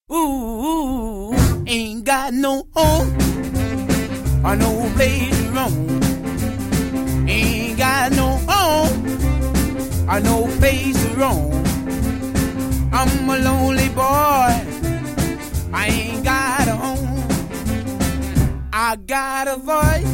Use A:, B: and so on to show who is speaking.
A: Ooh, ain't got no home or no place to roam. Ain't got no home or no place to roam. I'm a lonely boy, I ain't got a home. I got a voice